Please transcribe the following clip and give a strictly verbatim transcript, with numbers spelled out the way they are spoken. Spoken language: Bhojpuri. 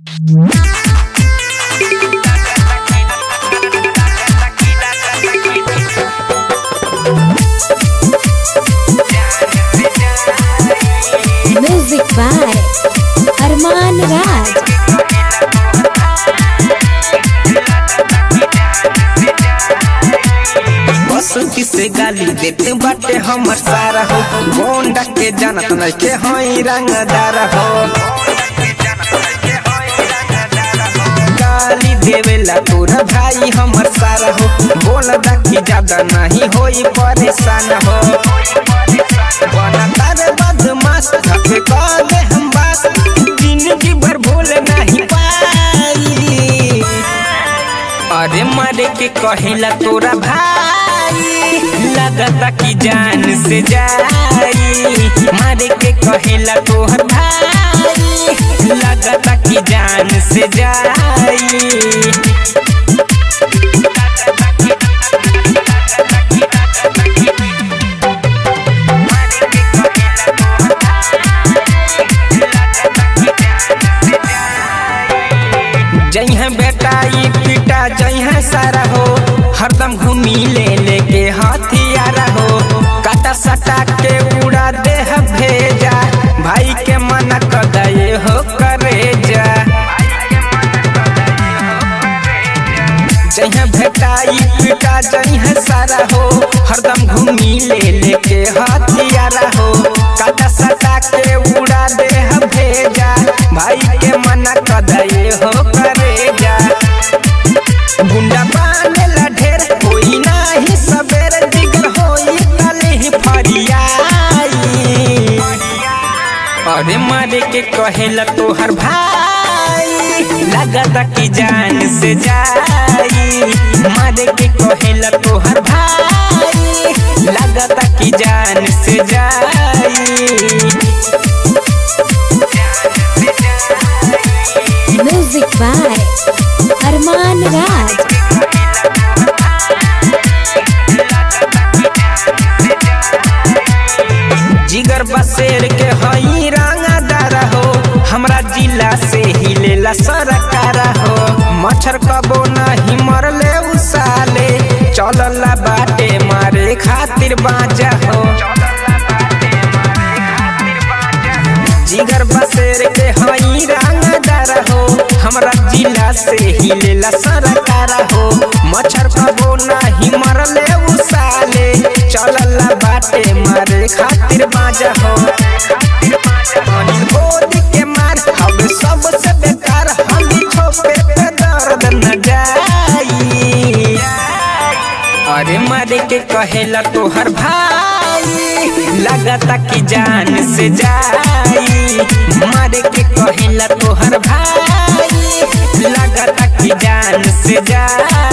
Music by Arman Raj। बसुकी से गाली देते बाटे हमर सारा हो, गोंडा के जानत नहीं के हई रंगदार हो। गाली देवेला तोरा भाई हमर सारा हो, बोल दा कि ज्यादा नहीं होई परेशान हो। बना तारे बदमाश धके काले हम बात, जिंदगी भर भूल नहीं पाई। अरे मारे के कहेला तोरा भाई, लगता कि जान से जाई। मारे के कहेला तोहर भाई, लगता कि जान से जाई। जइहा बेटा ई पिटा जइहा सारा हो, हरदम घूमी ले लेके हथियारा हो। काटा सटा के उड़ा दे भेजा, भाई के मना कर दे हो करे जा। जइहा बेटा ई पिटा जइहा सारा हो, हरदम घूमी ले लेके हथियारा हो। काटा सटा के उड़ा दे भेजा, भाई के मना कर दे हो करे जा। गुंडा बानेला ढेर कोई नाही सबेर, जिगर होई तले फरियाई। अरे मारे के कहेला तोहर भाई, लगता कि जान से जाई। मारे के कहेला तोहर भाई, लगता कि जान से जाई। Music by Arman Raj। जिगर बसेर के हई रंगदार हो, हमरा जिला से ही लेला सरकार हो। मच्छर कबो नहीं मरले उसाले, चलला बाटे मारे खातिर बाजा हो। जिगर बसेर के हई रंगदार हो, हमरा जिला से ही लेला सरकार हो। मच्छर कबो नहीं मरले उसाले, चलला बाटे मारे खातिर बाजा हो। अनिल बोली के मार हवे सबसे बेकार, हम छोपे पे दर्द न जाई। अरे मारे के कहेला तोहर भाई, लगता कि जान से जाई। मारे के कहेला तोहर भाई, लगता कि जान से जाई।